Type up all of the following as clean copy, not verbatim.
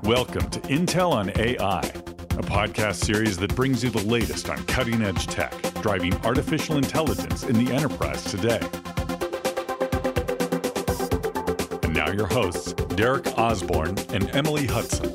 Welcome to Intel on AI, a podcast series that brings you the latest on cutting-edge tech, driving artificial intelligence in the enterprise today. And now your hosts, Derek Osborne and Emily Hudson.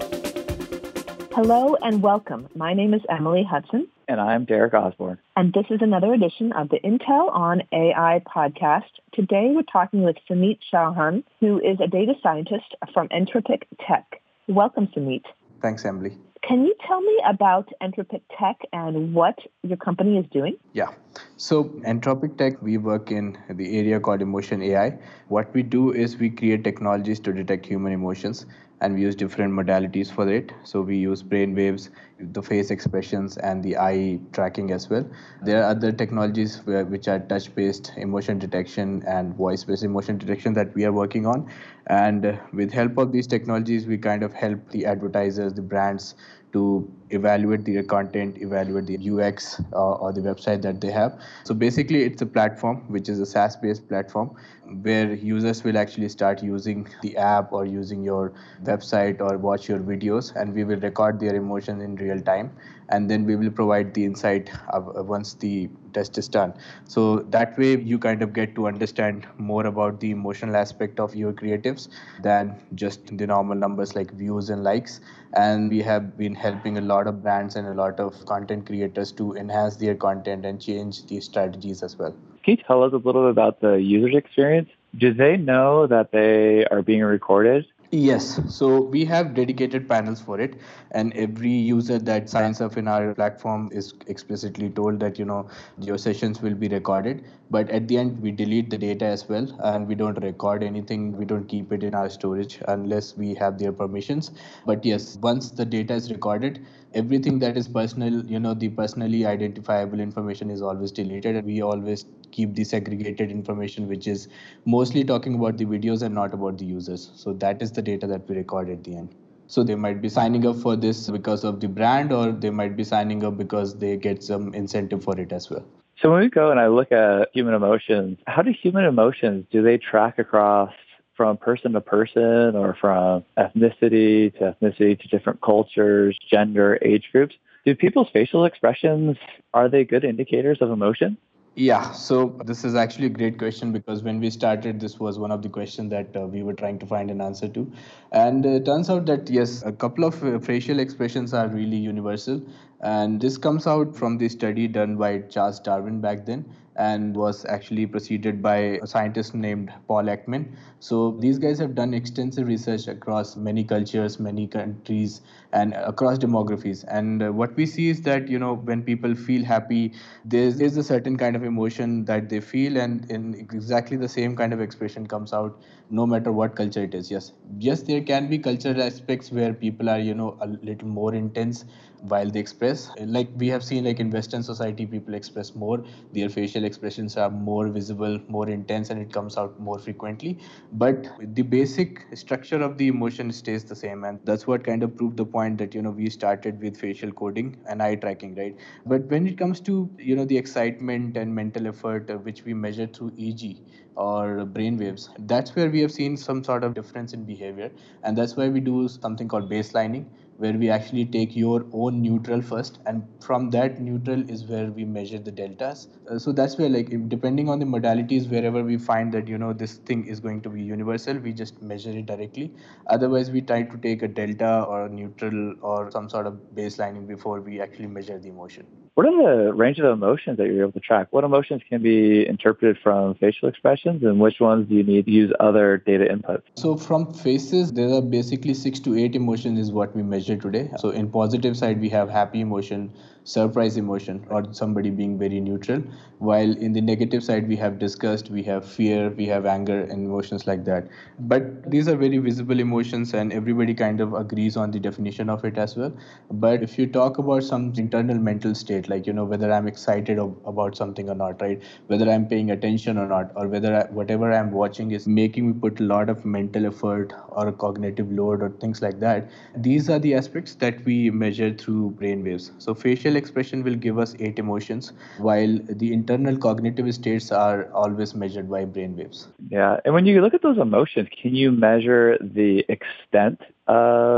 Hello and welcome. My name is Emily Hudson. And I'm Derek Osborne. And this is another edition of the Intel on AI podcast. Today we're talking with Sumeet Chauhan, who is a data scientist from Entropic Tech. Welcome, Sumeet. Thanks, Emily. Can you tell me about Entropic Tech and what your company is doing? Yeah. So Entropic Tech, we work in the area called emotion AI. What we do is we create technologies to detect human emotions, and we use different modalities for it. So we use brain waves, the face expressions, and the eye tracking as well. There are other technologies which are touch-based emotion detection and voice-based emotion detection that we are working on. And with help of these technologies, we kind of help the advertisers, the brands, to evaluate their content, evaluate the UX or the website that they have. So basically, it's a platform, which is a SaaS-based platform, where users will actually start using the app or using your website or watch your videos, and we will record their emotions in real time. And then we will provide the insight once the test is done. So that way you kind of get to understand more about the emotional aspect of your creatives than just the normal numbers like views and likes. And we have been helping a lot of brands and a lot of content creators to enhance their content and change the strategies as well. Can you tell us a little bit about the user's experience? Do they know that they are being recorded? Yes, so we have dedicated panels for it, and every user that signs up in our platform is explicitly told that, your sessions will be recorded. But at the end, we delete the data as well, and we don't record anything. We don't keep it in our storage unless we have their permissions. But yes, once the data is recorded, everything that is personal, the personally identifiable information is always deleted, and we always keep the segregated information, which is mostly talking about the videos and not about the users. So that is the data that we record at the end. So they might be signing up for this because of the brand, or they might be signing up because they get some incentive for it as well. So when we go and I look at human emotions, how do human emotions, do they track across from person to person or from ethnicity to different cultures, gender, age groups? Do people's facial expressions, are they good indicators of emotion? Yeah, so this is actually a great question, because when we started, this was one of the questions that we were trying to find an answer to. And it turns out that, yes, a couple of facial expressions are really universal. And this comes out from the study done by Charles Darwin back then, and was actually preceded by a scientist named Paul Ekman. So these guys have done extensive research across many cultures, many countries, and across demographies. And what we see is that, when people feel happy, there's a certain kind of emotion that they feel, and in exactly the same kind of expression comes out no matter what culture it is. Yes, there can be cultural aspects where people are, a little more intense while they express. Like we have seen, like in Western society, people express more, their facial expressions are more visible, more intense, and it comes out more frequently. But the basic structure of the emotion stays the same, and that's what kind of proved the point that, we started with facial coding and eye tracking, right? But when it comes to, the excitement and mental effort, which we measure through EG or brain waves, that's where we have seen some sort of difference in behavior. And that's why we do something called baselining, where we actually take your own neutral first, and from that neutral is where we measure the deltas. So that's where, like, depending on the modalities, wherever we find that, this thing is going to be universal, we just measure it directly. Otherwise, we try to take a delta or a neutral or some sort of baselining before we actually measure the emotion. What are the range of emotions that you're able to track? What emotions can be interpreted from facial expressions, and which ones do you need to use other data inputs? So from faces, there are basically 6 to 8 emotions is what we measure today. So in positive side, we have happy emotion, surprise emotion, or somebody being very neutral. While in the negative side, we have disgust, we have fear, we have anger, and emotions like that. But these are very visible emotions, and everybody kind of agrees on the definition of it as well. But if you talk about some internal mental state, like, whether I'm excited about something or not, right? Whether I'm paying attention or not, or whether whatever I'm watching is making me put a lot of mental effort or a cognitive load or things like that. These are the aspects that we measure through brain waves. So facial expression will give us 8 emotions, while the internal cognitive states are always measured by brain waves. Yeah. And when you look at those emotions, can you measure the extent of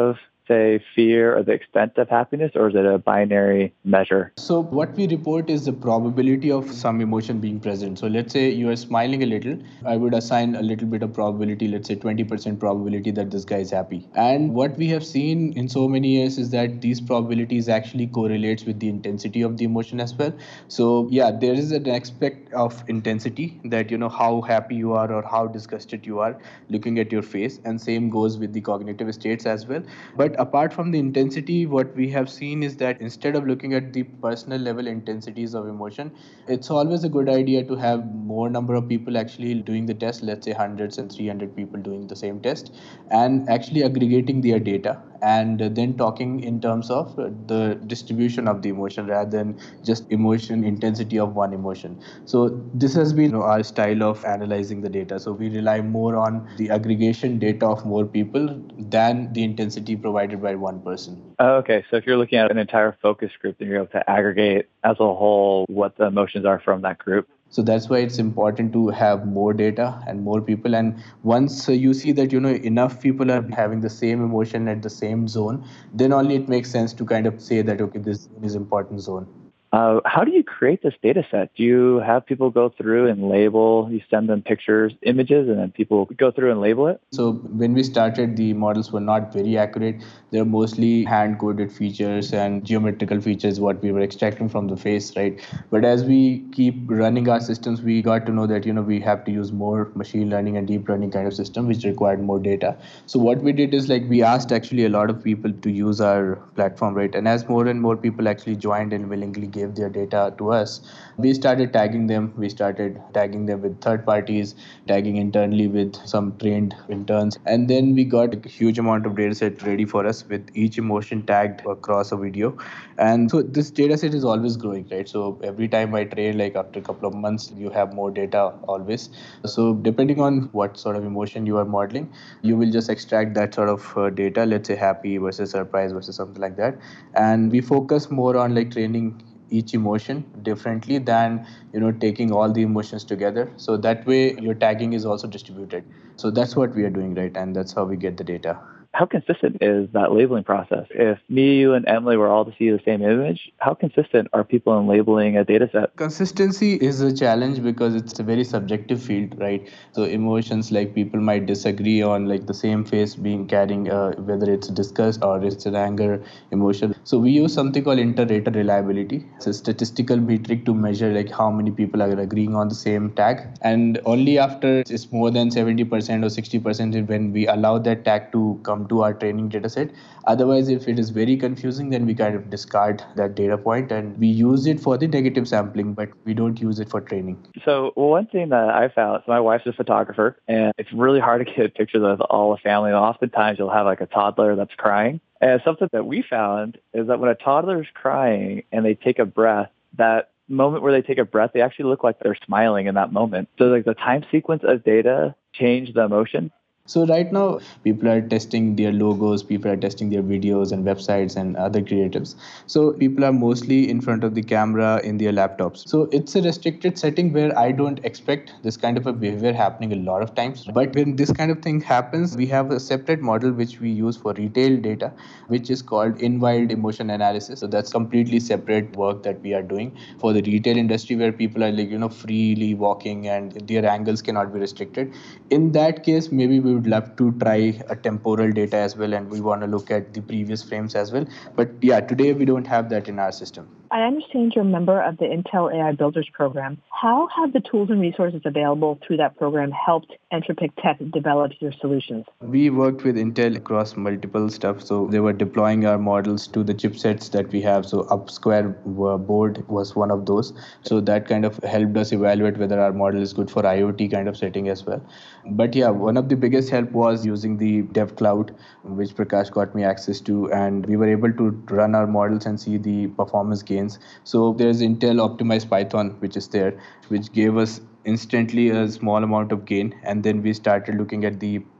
say, fear or the extent of happiness, or is it a binary measure? So what we report is the probability of some emotion being present. So let's say you are smiling a little. I would assign a little bit of probability, let's say 20% probability that this guy is happy. And what we have seen in so many years is that these probabilities actually correlates with the intensity of the emotion as well. So yeah, there is an aspect of intensity that, how happy you are or how disgusted you are looking at your face. And same goes with the cognitive states as well. But apart from the intensity, what we have seen is that instead of looking at the personal level intensities of emotion, it's always a good idea to have more number of people actually doing the test, let's say hundreds and 300 people doing the same test, and actually aggregating their data and then talking in terms of the distribution of the emotion rather than just emotion intensity of one emotion. So this has been our style of analyzing the data. So we rely more on the aggregation data of more people than the intensity provided by one person. Okay, so if you're looking at an entire focus group, then you're able to aggregate as a whole what the emotions are from that group. So that's why it's important to have more data and more people. And once you see that, enough people are having the same emotion at the same zone, then only it makes sense to kind of say that, okay, this is important zone. How do you create this data set? Do you have people go through and label? You send them pictures, images, and then people go through and label it? So when we started, the models were not very accurate. They're mostly hand-coded features and geometrical features, what we were extracting from the face, right? But as we keep running our systems, we got to know that, we have to use more machine learning and deep learning kind of system, which required more data. So what we did is we asked actually a lot of people to use our platform, right? And as more and more people actually joined and willingly gave their data to us, we started tagging them. We started tagging them with third parties, tagging internally with some trained interns. And then we got a huge amount of data set ready for us with each emotion tagged across a video. And so this data set is always growing, right? So every time I train, after a couple of months, you have more data always. So depending on what sort of emotion you are modeling, you will just extract that sort of data, let's say happy versus surprise versus something like that. And we focus more on training each emotion differently than taking all the emotions together, so that way your tagging is also distributed. So that's what we are doing, right? And that's how we get the data. How consistent is that labeling process? If me, you, and Emily were all to see the same image, how consistent are people in labeling a data set? Consistency is a challenge because it's a very subjective field, right? So emotions, people might disagree on the same face being carrying whether it's disgust or it's an anger emotion. So we use something called inter-rater reliability. It's a statistical metric to measure how many people are agreeing on the same tag, and only after it's more than 70% or 60% is when we allow that tag to come to our training data set. Otherwise, if it is very confusing, then we kind of discard that data point and we use it for the negative sampling, but we don't use it for training. So one thing that I found, so my wife's a photographer, and it's really hard to get pictures of all the family. Oftentimes you'll have a toddler that's crying. And something that we found is that when a toddler is crying and they take a breath, that moment where they take a breath, they actually look like they're smiling in that moment. So the time sequence of data change the emotion. So right now, people are testing their logos, people are testing their videos and websites and other creatives. So people are mostly in front of the camera in their laptops. So it's a restricted setting where I don't expect this kind of a behavior happening a lot of times. But when this kind of thing happens, we have a separate model which we use for retail data, which is called in-wild emotion analysis. So that's completely separate work that we are doing for the retail industry where people are freely walking and their angles cannot be restricted. In that case, maybe we would love to try a temporal data as well, and we want to look at the previous frames as well. But yeah, today we don't have that in our system. I understand you're a member of the Intel AI Builders Program. How have the tools and resources available through that program helped Entropic Tech develop your solutions? We worked with Intel across multiple stuff. So they were deploying our models to the chipsets that we have. So UpSquare board was one of those. So that kind of helped us evaluate whether our model is good for IoT kind of setting as well. But yeah, one of the biggest help was using the Dev Cloud, which Prakash got me access to, and we were able to run our models and see the performance gains. So there's Intel Optimized Python, which is there, which gave us instantly a small amount of gain. And then we started looking at the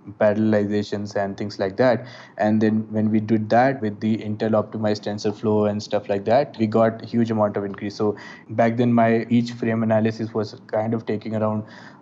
parallelizations and things like that. And then when we did that with the Intel optimized TensorFlow and stuff like that, we got a huge amount of increase. So back then, my each frame analysis was kind of taking around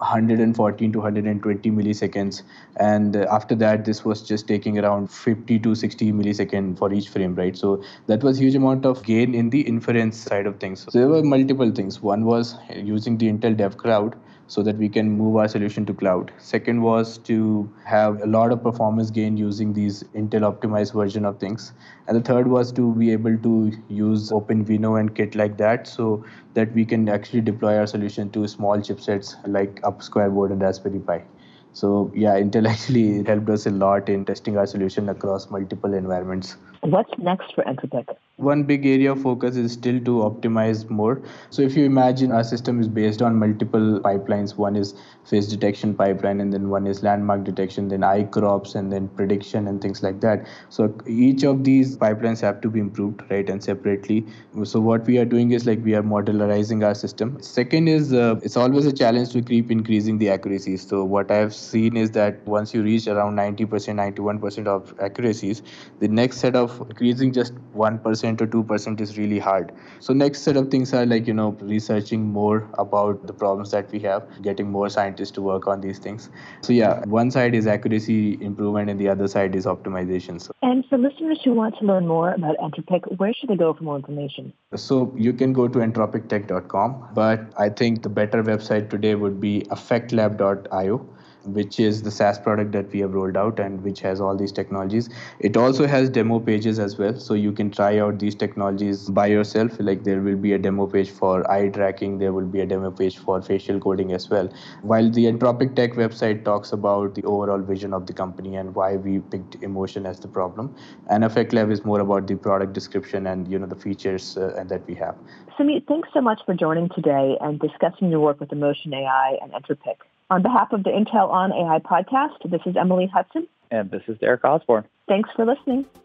114 to 120 milliseconds. And after that, this was just taking around 50 to 60 millisecond for each frame, right? So that was huge amount of gain in the inference side of things. So there were multiple things. One was using the Intel Dev Cloud so that we can move our solution to cloud. Second was to have a lot of performance gain using these Intel optimized version of things. And the third was to be able to use OpenVINO and Kit like that, so that we can actually deploy our solution to small chipsets like UpSquare board and Raspberry Pi. So yeah, Intel actually helped us a lot in testing our solution across multiple environments. What's next for Entropic? One big area of focus is still to optimize more. So if you imagine our system is based on multiple pipelines, one is face detection pipeline, and then one is landmark detection, then eye crops, and then prediction and things like that. So each of these pipelines have to be improved, right, and separately. So what we are doing is like we are modularizing our system. Second is it's always a challenge to keep increasing the accuracy. So what I have seen is that once you reach around 90%, 91% of accuracies, the next set of increasing just 1% or 2% is really hard. So next set of things are like, researching more about the problems that we have, getting more scientists to work on these things. So yeah, one side is accuracy improvement and the other side is optimization. And for listeners who want to learn more about Entropic, where should they go for more information? So you can go to entropictech.com, but I think the better website today would be affectlab.io, which is the SaaS product that we have rolled out and which has all these technologies. It also has demo pages as well, so you can try out these technologies by yourself. Like there will be a demo page for eye tracking, there will be a demo page for facial coding as well. While the Entropic Tech website talks about the overall vision of the company and why we picked emotion as the problem, and Affect Lab is more about the product description and the features that we have. Sumeet, thanks so much for joining today and discussing your work with Emotion AI and Entropic. On behalf of the Intel on AI podcast, this is Emily Hudson. And this is Derek Osborne. Thanks for listening.